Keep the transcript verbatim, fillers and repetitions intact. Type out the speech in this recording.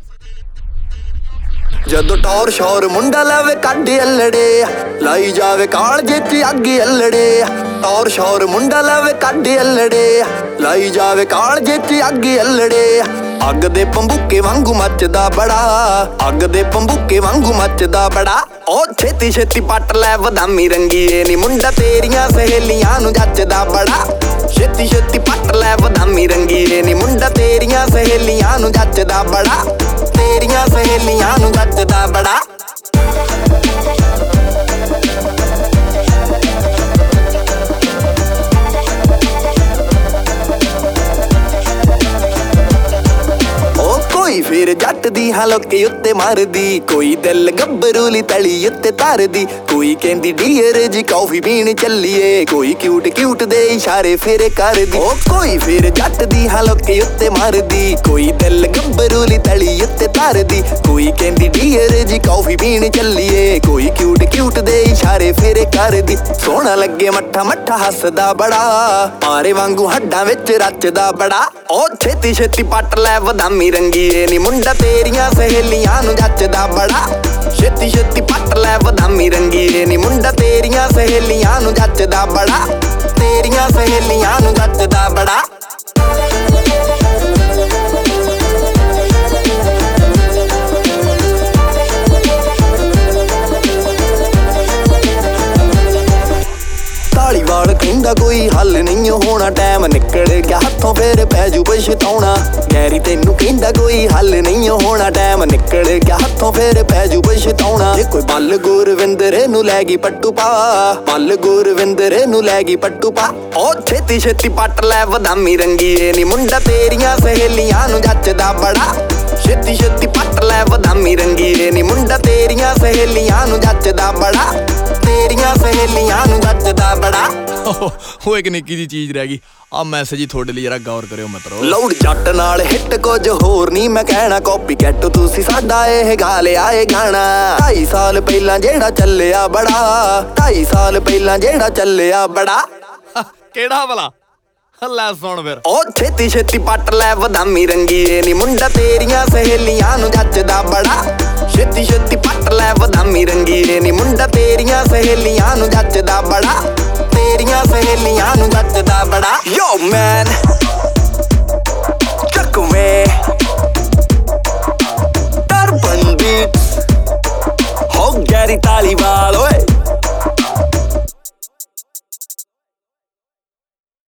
ਜਦੋਂ ਟੌਰ ਸ਼ੌਰ ਮੁੰਡਾ ਲਾਵੇ ਕੱਢ ਅਲੜੇ ਲਾਈ ਜਾਵੇ ਕਾਲਜੇ ਚ ਅੱਗ ਅਲੜੇ ਟੌਰ ਸ਼ੌਰ ਮੁੰਡਾ ਲਾਵੇ ਕੱਢ ਅਲੜੇ ਲਾਈ ਜਾਵੇ ਕਾਲਜੇ ਚ ਅੱਗ ਅਲੜੇ ਅੱਗ ਦੇ ਪੰਬੂਕੇ ਵਾਂਗੂ ਮੱਚਦਾ ਬੜਾ ਅੱਗ ਦੇ ਪੰਬੂਕੇ ਵਾਂਗੂ ਮੱਚਦਾ ਬੜਾ ਉਹ ਛੇਤੀ ਛੇਤੀ ਪੱਟ ਲੈ ਬਦਾਮੀ ਰੰਗੀਏ ਨੀ ਮੁੰਡਾ ਤੇਰੀਆਂ ਸਹੇਲੀਆਂ ਨੂੰ ਜੱਚਦਾ ਬੜਾ ਛੇਤੀ ਛੇਤੀ ਪੱਟ ਲੈ ਬਦਾਮੀ ਰੰਗੀਏ ਨੀ ਮੁੰਡਾ ਤੇਰੀਆਂ ਸਹੇਲੀਆਂ ਨੂੰ ਜੱਚਦਾ ਬੜਾ ਤੇਰੀਆਂ ਸਹੇਲੀਆਂ ਨੂੰ ਜੱਚਦਾ ਬੜਾ ਕੋਈ ਫਿਰ ਜੱਟ ਦੀ ਹਲਕੇ ਉੱਤੇ ਮਾਰਦੀ ਕੋਈ ਦਿਲ ਗੱਭਰੂ ਲਈ ਤਲੀ ਉੱਤੇ ਧਰਦੀ ਕੋਈ ਕਹਿੰਦੀ ਡੀਅਰ ਜੀ ਕਾਫੀ ਪੀਣ ਚੱਲੀਏ ਕੋਈ ਕਿਊਟ ਕਿਊਟ ਦੇ ਇਸ਼ਾਰੇ ਫੇਰੇ ਕਰਦੀ ਉਹ ਕੋਈ ਫਿਰ ਜੱਟ ਦੀ ਹਲਕੇ ਉੱਤੇ ਮਾਰਦੀ ਕੋਈ ਦਿਲ ਗੱਭਰੂ ਲਈ ਤਲੀ ਉੱਤੇ ਧਰਦੀ ਕੋਈ ਕਹਿੰਦੀ ਡੀਅਰ ਜੀ ਕਾਫੀ ਪੀਣ ਚੱਲੀਏ ਕੋਈ ਕਿਊਟ ਕਿਊਟ ਦੇ ਇਸ਼ਾਰੇ ਫੇਰੇ ਕਰਦੀ ਸੋਹਣਾ ਲੱਗੇ ਮੱਠਾ ਮੱਠਾ ਹੱਸਦਾ ਬੜਾ ਮਾਰੇ ਵਾਂਗੂ ਹੱਡਾਂ ਵਿੱਚ ਰਚਦਾ ਬੜਾ ਉਹ ਛੇਤੀ ਛੇਤੀ ਪੱਟ ਲੈ ਬਦਾਮੀ ਰੰਗੀ ਨੀ ਮੁੰਡਾ ਤੇਰੀਆਂ ਸਹੇਲੀਆਂ ਨੂੰ ਜੱਚਦਾ ਬੜਾ ਛੇਤੀ ਛੇਤੀ ਪੱਟ ਲੈ ਬਦਾਮੀ ਰੰਗੀਏ ਨੀ ਮੁੰਡਾ ਤੇਰੀਆਂ ਸਹੇਲੀਆਂ ਨੂੰ ਜੱਚਦਾ ਬੜਾ ਤੇਰੀਆਂ ਸਹੇਲੀਆਂ ਨੂੰ ਜੱਚਦਾ ਬੜਾ ਧਾਲੀਵਾਲ ਕਹਿੰਦਾ ਕੋਈ ਹੱਲ ਨਹੀਂ ਹੋਣਾ ਟਾਈਮ ਨਿਕਲ ਗਿਆ ਹੱਥੋਂ ਫੇਰ ਪੈ ਜੂ ਪਛਤਾਉਣਾ ਗੈਰੀ ਤੈਨੂੰ ਕਹਿੰਦਾ ਕੋਈ ਹੱਲ ਨਹੀਂ ਹੋਣਾ ਟਾਈਮ ਨਿਕਲ ਗਿਆ ਹੱਥੋਂ ਫੇਰ ਪੈ ਜੂ ਪਛਤਾਉਣਾ ਜੇ ਕੋਈ ਬੱਲ ਗੁਰਵਿੰਦਰ ਨੂੰ ਲੈ ਗਈ ਪੱਟੂ ਪਾ ਬੱਲ ਗੁਰਵਿੰਦਰ ਨੂੰ ਲੈ ਗਈ ਪੱਟੂ ਪਾ ਉਹ ਛੇਤੀ ਛੇਤੀ ਪੱਟ ਲੈ ਬਦਾਮੀ ਰੰਗੀਏ ਨੀ ਮੁੰਡਾ ਤੇਰੀਆਂ ਸਹੇਲੀਆਂ ਨੂੰ ਜੱਚਦਾ ਬੜਾ ਛੇਤੀ ਛੇਤੀ ਪੱਟ ਲੈ ਬਦਾਮੀ ਰੰਗੀਏ ਨੀ ਮੁੰਡਾ ਤੇਰੀਆਂ ਸਹੇਲੀਆਂ ਨੂੰ ਜੱਚਦਾ ਬੜਾ ਤੇਰੀਆਂ ਸਹੇਲੀਆਂ ਨੂੰ ਜੱਚਦਾ ਬੜਾ ਉਹ ਇੱਕ ਨਿੱਕੀ ਜੀ ਚੀਜ਼ ਰਹਿ ਗਈ ਆ ਮੈਸੇਜ ਹੀ ਤੁਹਾਡੇ ਲਈ ਜਰਾ ਗੌਰ ਕਰਿਓ ਮਿੱਤਰੋ ਲਾਊਡ ਜੱਟ ਨਾਲ ਹਿੱਟ ਕੁਝ ਹੋਰ ਨਹੀਂ ਮੈਂ ਕਹਿਣਾ ਕਾਪੀ ਕੈਟ ਤੁਸੀਂ ਸਾਡਾ ਇਹ ਗਾ ਲਿਆ ਇਹ ਗਾਣਾ ਢਾਈ ਸਾਲ ਪਹਿਲਾਂ ਜਿਹੜਾ ਚੱਲਿਆ ਬੜਾ ਢਾਈ ਸਾਲ ਪਹਿਲਾਂ ਜਿਹੜਾ ਚੱਲਿਆ ਬੜਾ ਕਿਹੜਾ ਭਲਾ ਲੈ ਸੁਣ ਫਿਰ ਉਹ ਛੇਤੀ ਛੇਤੀ ਪੱਟ ਲੈ ਬਦਾਮੀ ਰੰਗੀਏ ਨੀ ਮੁੰਡਾ ਤੇਰੀਆਂ ਸਹੇਲੀਆਂ ਨੂੰ ਜੱਚਦਾ ਬੜਾ ਛੇਤੀ ਛੇਤੀ ਪੱਟ ਲੈ ਬਦਾਮੀ ਰੰਗੀਏ ਨੀ ਮੁੰਡਾ ਤੇਰੀਆਂ ਸਹੇਲੀਆਂ ਨੂੰ ਜੱਚਦਾ ਬੜਾ ਤੇਰੀਆਂ ਸਹੇਲੀਆਂ ਨੂੰ ਜੱਚਦਾ ਬੜਾ ਯੋ ਮੈਨ ਚੱਕਵੇਂ ਟਰਬਨ ਬੀਟਸ ਹੋ ਗੈਰੀ ਧਾਲੀਵਾਲ